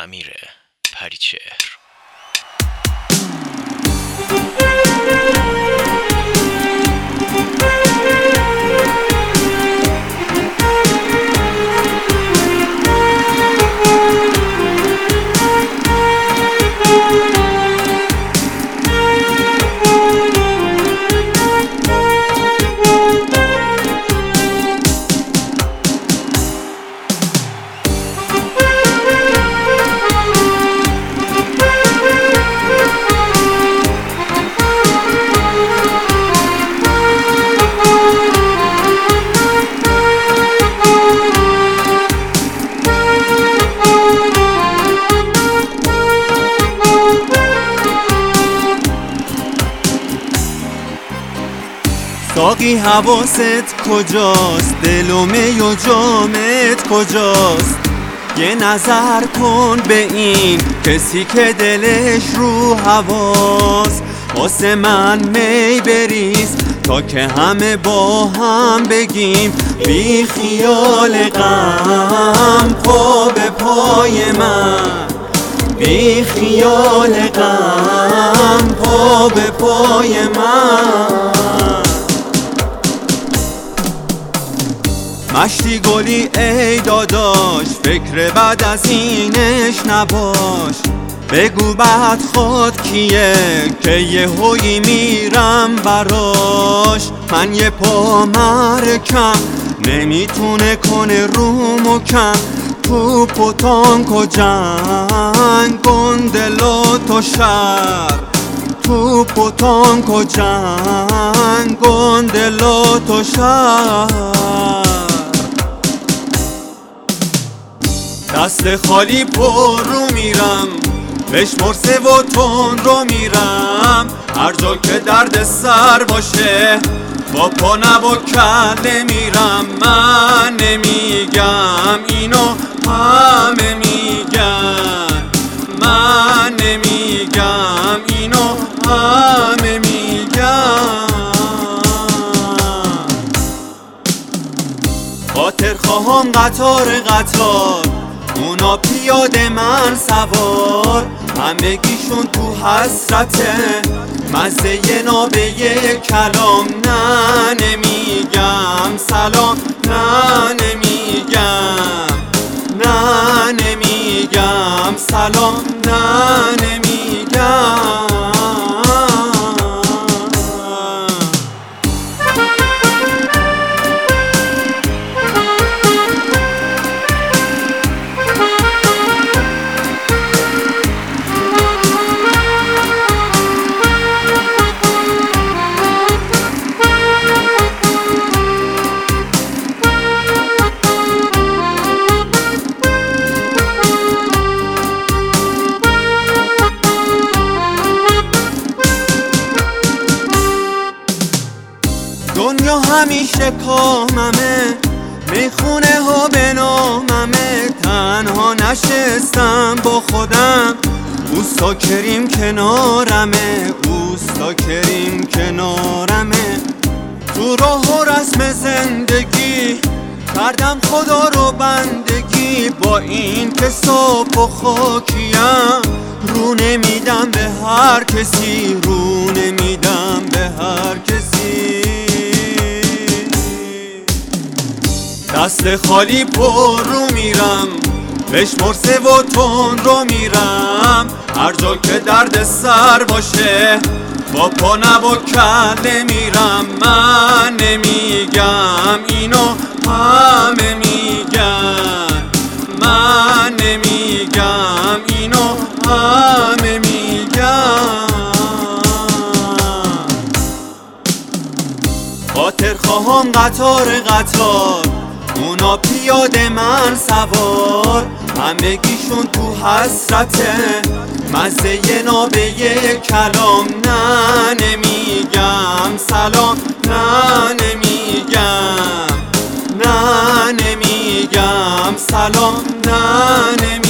امیر پریچهر. ساقی حواست کجاست؟ دل و می و جامت کجاست؟ یه نظر کن به این کسی که دلش رو هواست. واسه من می بریز تا که همه با هم بگیم بی خیال غم پا به پای من، بی خیال غم پا به پای من. مشتی گلی ای داداش، فکر بعد از اینش نباش. بگو بعد خود کیه که یه هویی میرم براش. من یه پا مرکم نمیتونه کنه روم و کم. توپ و تانک و جنگ گندل و تو شر، توپ و تانک و جنگ گندل و تو شر. دست خالی پر رو میرم، بشمر سه و تون رو میرم. هر جا که درد سر باشه با پا نب و کله میرم. من نمیگم اینو همه میگن، من نمیگم اینو همه میگن. خاطر خواهم قطار قطار، اونا پیاده من سوار. همگیشون تو حسرته مزه یه نابه یه کلام. نه نمیگم سلام، نه نمیگم، نه نمیگم سلام، نه نمیگم. دنیا همیشه کاممه، میخونه ها به ناممه. تنها نشستم با خودم، اوستا کریم کنارمه، اوستا کریم کنارمه. تو راه و رسم زندگی کردم خدا رو بندگی. با این که صاف و خاکیم رو نمیدم به هر کسی، رو نمیدم به هر کسی. دست خالی پر رو میرم، بشمر سه و تون رو میرم. هر جا که درد سر باشه با پا نب و کله میرم. من نمیگم اینو همه میگن، من نمیگم اینو همه میگن. خاطر خواهم قطار قطار، اونا پیاده من سوار. همگیشون تو حسرته مزه یه نابه یه کلام. نه نمیگم سلام، نه نمیگم، نه نمیگم سلام، نه نمیگم.